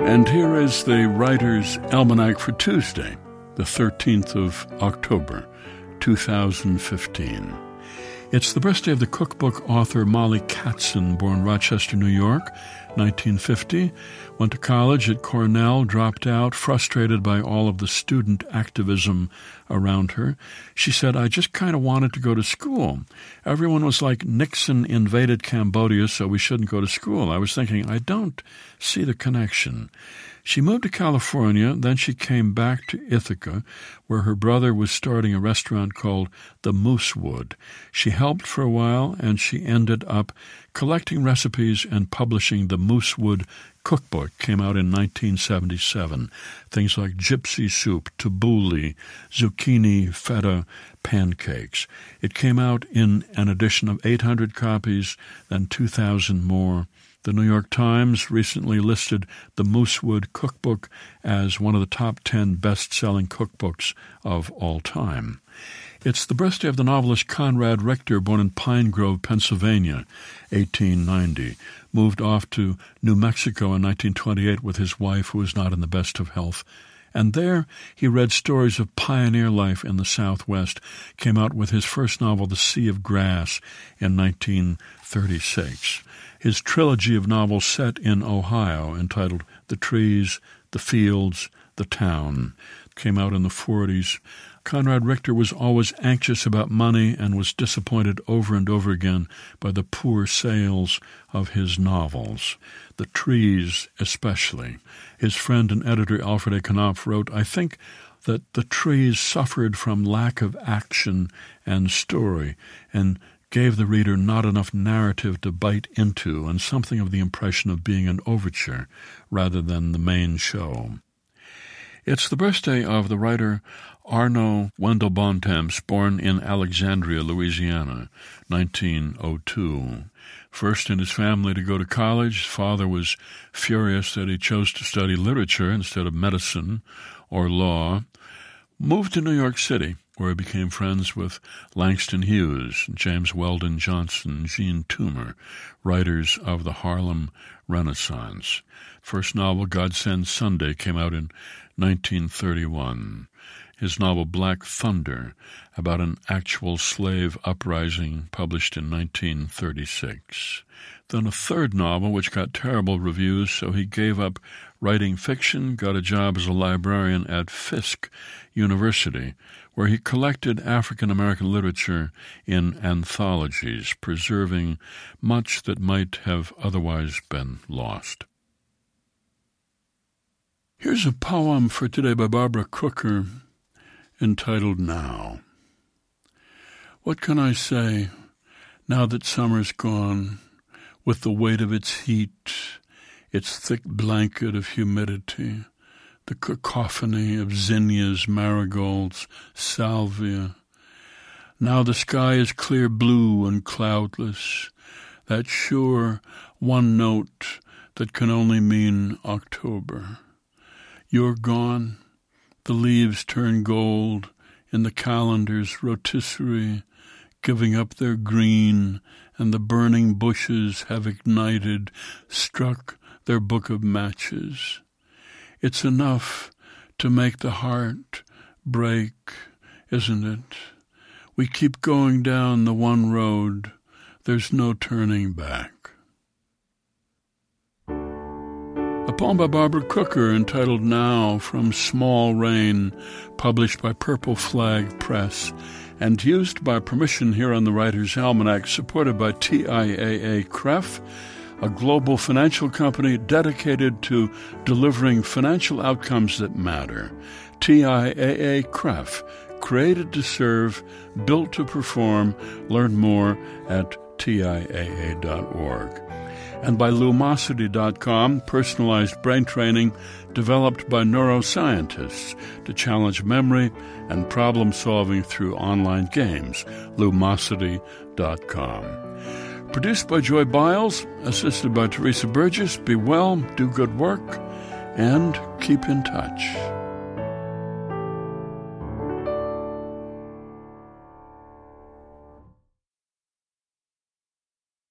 And here is the Writer's Almanac for Tuesday, the 13th of October, 2015. It's the birthday of the cookbook author Molly Katzen, born Rochester, New York, 1950. Went to college at Cornell, dropped out, frustrated by all of the student activism around her. She said, I just kind of wanted to go to school. Everyone was like, Nixon invaded Cambodia, so we shouldn't go to school. I was thinking, I don't see the connection. She moved to California, then she came back to Ithaca, where her brother was starting a restaurant called the Moosewood. She helped for a while, and she ended up collecting recipes and publishing the Moosewood Cookbook. Came out in 1977. Things like gypsy soup, tabbouleh, zucchini feta pancakes. It came out in an edition of 800 copies, then 2,000 more. The New York Times recently listed the Moosewood Cookbook as one of the top 10 best-selling cookbooks of all time. It's the birthday of the novelist Conrad Richter, born in Pine Grove, Pennsylvania, 1890. Moved off to New Mexico in 1928 with his wife, who was not in the best of health. And there he read stories of pioneer life in the Southwest. Came out with his first novel, The Sea of Grass, in 1936. His trilogy of novels set in Ohio, entitled The Trees, The Fields, The Town, came out in the 40s. Conrad Richter was always anxious about money and was disappointed over and over again by the poor sales of his novels, The Trees especially. His friend and editor Alfred A. Knopf wrote, I think that The Trees suffered from lack of action and story, and gave the reader not enough narrative to bite into and something of the impression of being an overture rather than the main show. It's the birthday of the writer Arnaud Wendell Bontemps, born in Alexandria, Louisiana, 1902. First in his family to go to college, his father was furious that he chose to study literature instead of medicine or law. Moved to New York City, where he became friends with Langston Hughes, James Weldon Johnson, Jean Toomer, writers of the Harlem Renaissance. First novel, God Send Sunday, came out in 1931. His novel Black Thunder, about an actual slave uprising, published in 1936. Then a third novel, which got terrible reviews, so he gave up writing fiction, got a job as a librarian at Fisk University, where he collected African-American literature in anthologies, preserving much that might have otherwise been lost. Here's a poem for today by Barbara Crooker, entitled Now. What can I say now that summer's gone, with the weight of its heat, its thick blanket of humidity, the cacophony of zinnias, marigolds, salvia. Now the sky is clear blue and cloudless, that sure one note that can only mean October. You're gone, the leaves turn gold in the calendar's rotisserie, giving up their green, and the burning bushes have ignited, struck their book of matches. It's enough to make the heart break, isn't it? We keep going down the one road. There's no turning back. A poem by Barbara Crooker entitled Now, from Small Rain, published by Purple Flag Press, and used by permission here on the Writer's Almanac, supported by TIAA-CREF, a global financial company dedicated to delivering financial outcomes that matter. TIAA-CREF, created to serve, built to perform. Learn more at TIAA.org. And by Lumosity.com, personalized brain training developed by neuroscientists to challenge memory and problem-solving through online games. Lumosity.com. Produced by Joy Biles, assisted by Teresa Burgess. Be well, do good work, and keep in touch.